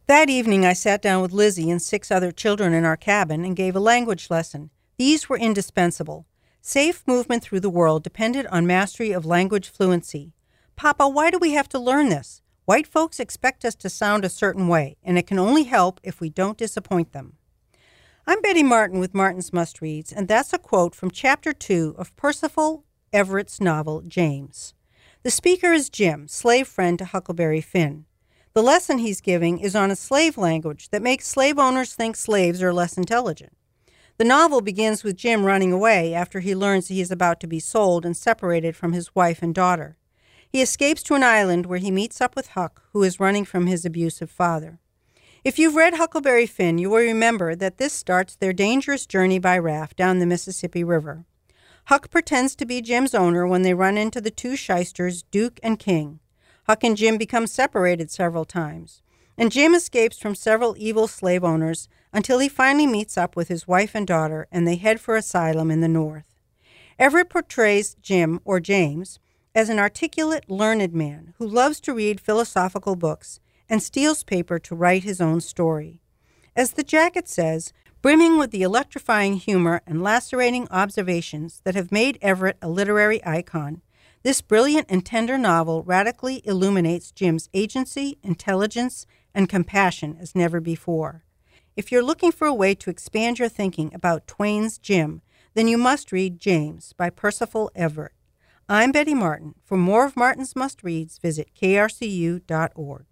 That evening I sat down with Lizzie and 6 other children in our cabin and gave a language lesson. These were indispensable. Safe movement through the world depended on mastery of language fluency. Papa, why do we have to learn this? White folks expect us to sound a certain way, and it can only help if we don't disappoint them. I'm Betty Martin with Martin's Must Reads, and that's a quote from Chapter 2 of Percival Everett's novel, James. The speaker is Jim, slave friend to Huckleberry Finn. The lesson he's giving is on a slave language that makes slave owners think slaves are less intelligent. The novel begins with Jim running away after he learns he is about to be sold and separated from his wife and daughter. He escapes to an island where he meets up with Huck, who is running from his abusive father. If you've read Huckleberry Finn, you will remember that this starts their dangerous journey by raft down the Mississippi River. Huck pretends to be Jim's owner when they run into the 2 shysters, Duke and King. Huck and Jim become separated several times, and Jim escapes from several evil slave owners until he finally meets up with his wife and daughter, and they head for asylum in the North. Everett portrays Jim, or James, as an articulate, learned man who loves to read philosophical books and steals paper to write his own story. As the jacket says, brimming with the electrifying humor and lacerating observations that have made Everett a literary icon, this brilliant and tender novel radically illuminates Jim's agency, intelligence, and compassion as never before. If you're looking for a way to expand your thinking about Twain's Jim, then you must read James by Percival Everett. I'm Betty Martin. For more of Martin's Must Reads, visit krcu.org.